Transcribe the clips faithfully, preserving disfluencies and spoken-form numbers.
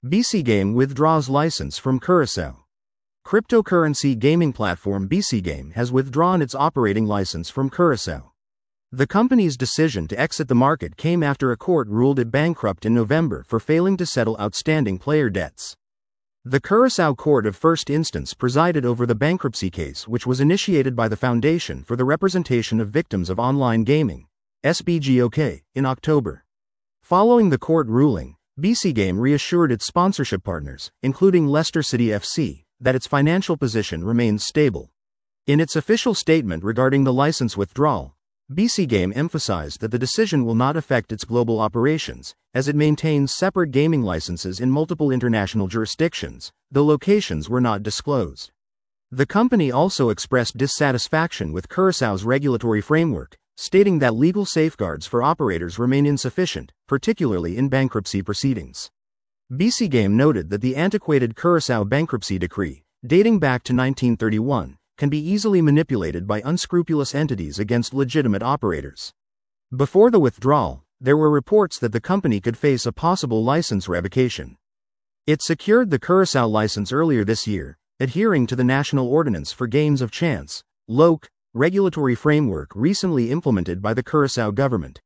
B C Game withdraws license from Curaçao. Cryptocurrency gaming platform B C Game has withdrawn its operating license from Curaçao. The company's decision to exit the market came after a court ruled it bankrupt in November for failing to settle outstanding player debts. The Curaçao Court of First Instance presided over the bankruptcy case, which was initiated by the Foundation for the Representation of Victims of Online Gaming, S B G O K, in October. Following the court ruling, B C Game reassured its sponsorship partners, including Leicester City F C, that its financial position remains stable. In its official statement regarding the license withdrawal, B C Game emphasized that the decision will not affect its global operations, as it maintains separate gaming licenses in multiple international jurisdictions, though locations were not disclosed. The company also expressed dissatisfaction with Curaçao's regulatory framework, stating that legal safeguards for operators remain insufficient, particularly in bankruptcy proceedings. B C Game noted that the antiquated Curaçao bankruptcy decree, dating back to nineteen thirty-one, can be easily manipulated by unscrupulous entities against legitimate operators. Before the withdrawal, there were reports that the company could face a possible license revocation. It secured the Curaçao license earlier this year, adhering to the National Ordinance for Games of Chance, L O C, regulatory framework recently implemented by the Curaçao government.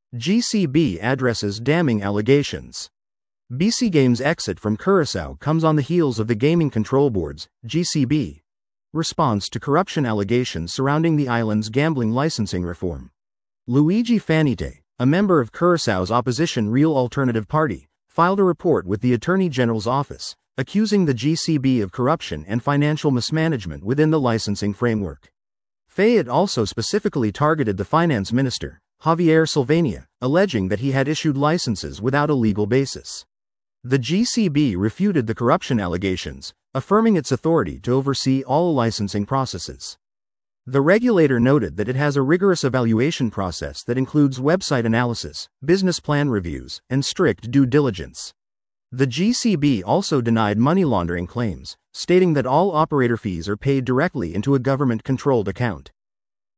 G C B addresses damning allegations. B C Game's exit from Curaçao comes on the heels of the Gaming Control Board's, G C B, response to corruption allegations surrounding the island's gambling licensing reform. Luigi Fanite, a member of Curaçao's opposition Real Alternative Party, filed a report with the Attorney General's office, accusing the G C B of corruption and financial mismanagement within the licensing framework. Fayette also specifically targeted the finance minister, Javier Silvania, alleging that he had issued licenses without a legal basis. The G C B refuted the corruption allegations, affirming its authority to oversee all licensing processes. The regulator noted that it has a rigorous evaluation process that includes website analysis, business plan reviews, and strict due diligence. The G C B also denied money laundering claims, stating that all operator fees are paid directly into a government-controlled account.